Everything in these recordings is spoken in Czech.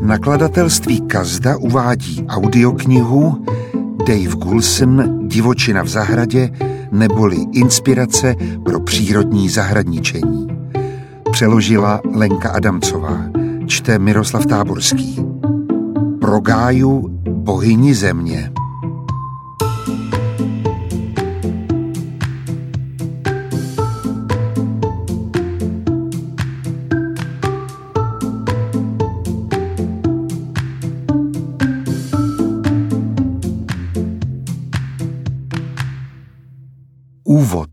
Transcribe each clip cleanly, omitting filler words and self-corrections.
Nakladatelství Kazda uvádí audioknihu Dave Goulson Divočina v zahradě neboli Inspirace pro přírodní zahradničení. Přeložila Lenka Adamcová, čte Miroslav Táborský. Pro Gáju, bohyni země. Úvod.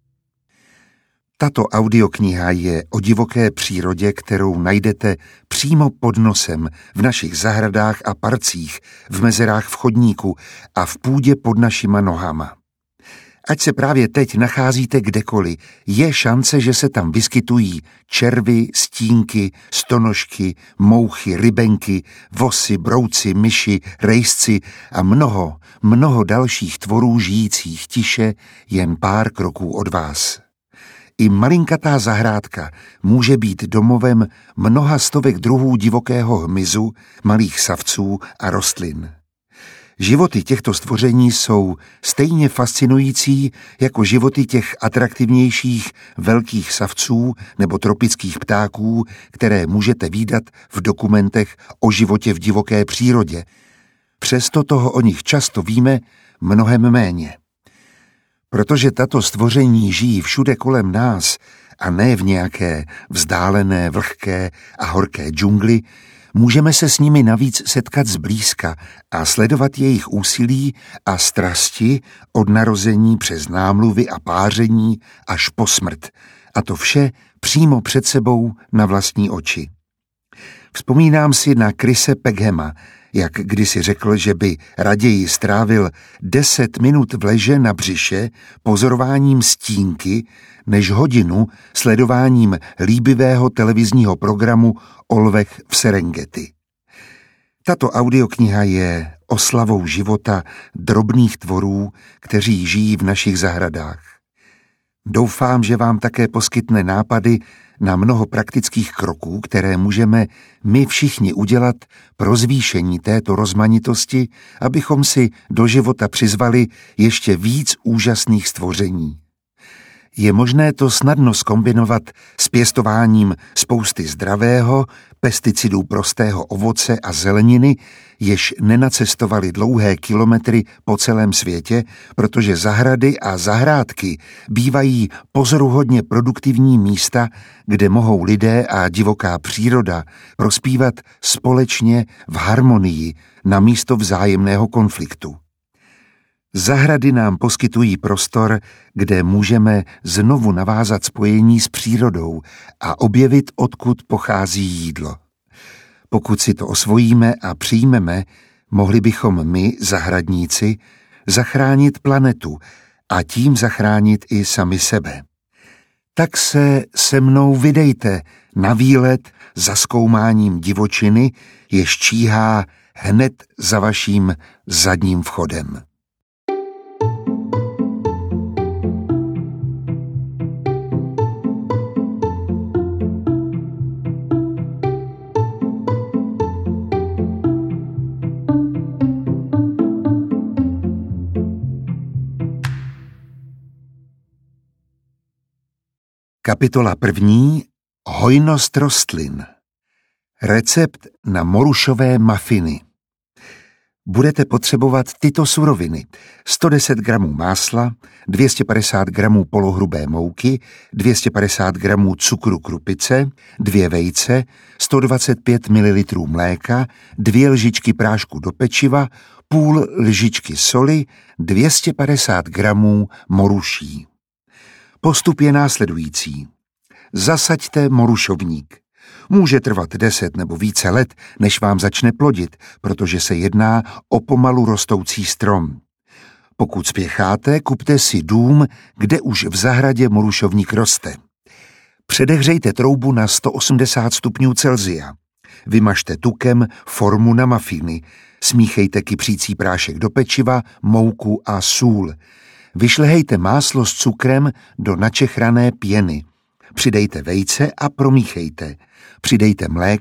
Tato audiokniha je o divoké přírodě, kterou najdete přímo pod nosem v našich zahradách a parcích, v mezerách v chodníku a v půdě pod našima nohama. Ať se právě teď nacházíte kdekoliv, je šance, že se tam vyskytují červy, stínky, stonožky, mouchy, rybenky, vosy, brouci, myši, rejsci a mnoho dalších tvorů žijících tiše jen pár kroků od vás. I malinkatá zahrádka může být domovem mnoha stovek druhů divokého hmyzu, malých savců a rostlin. Životy těchto stvoření jsou stejně fascinující jako životy těch atraktivnějších velkých savců nebo tropických ptáků, které můžete vídat v dokumentech o životě v divoké přírodě. Přesto toho o nich často víme mnohem méně. Protože tato stvoření žijí všude kolem nás a ne v nějaké vzdálené, vlhké a horké džungli, můžeme se s nimi navíc setkat zblízka a sledovat jejich úsilí a strasti od narození přes námluvy a páření až po smrt. A to vše přímo před sebou na vlastní oči. Vzpomínám si na Chrise Peghama, jak kdysi řekl, že by raději strávil 10 minut v leže na břiše pozorováním stínky, než hodinu sledováním líbivého televizního programu o lvech v Serengeti. Tato audiokniha je oslavou života drobných tvorů, kteří žijí v našich zahradách. Doufám, že vám také poskytne nápady na mnoho praktických kroků, které můžeme my všichni udělat pro zvýšení této rozmanitosti, abychom si do života přizvali ještě víc úžasných stvoření. Je možné to snadno zkombinovat s pěstováním spousty zdravého, pesticidů prostého ovoce a zeleniny, jež nenacestovali dlouhé kilometry po celém světě, protože zahrady a zahrádky bývají pozoruhodně produktivní místa, kde mohou lidé a divoká příroda prospívat společně v harmonii namísto vzájemného konfliktu. Zahrady nám poskytují prostor, kde můžeme znovu navázat spojení s přírodou a objevit, odkud pochází jídlo. Pokud si to osvojíme a přijmeme, mohli bychom my, zahradníci, zachránit planetu a tím zachránit i sami sebe. Tak se mnou vydejte na výlet za zkoumáním divočiny, jež číhá hned za vaším zadním vchodem. Kapitola 1. Hojnost rostlin. Recept na morušové mafiny. Budete potřebovat tyto suroviny: 110 gramů másla, 250 gramů polohrubé mouky, 250 gramů cukru krupice, 2 vejce, 125 ml mléka, 2 lžičky prášku do pečiva, půl lžičky soli, 250 gramů moruší. Postup je následující. Zasaďte morušovník. Může trvat 10 nebo více let, než vám začne plodit, protože se jedná o pomalu rostoucí strom. Pokud spěcháte, kupte si dům, kde už v zahradě morušovník roste. Předehřejte troubu na 180 stupňů Celsia. Vymažte tukem formu na mafiny. Smíchejte kypřící prášek do pečiva, mouku a sůl. Vyšlehejte máslo s cukrem do načechrané pěny. Přidejte vejce a promíchejte. Přidejte mléko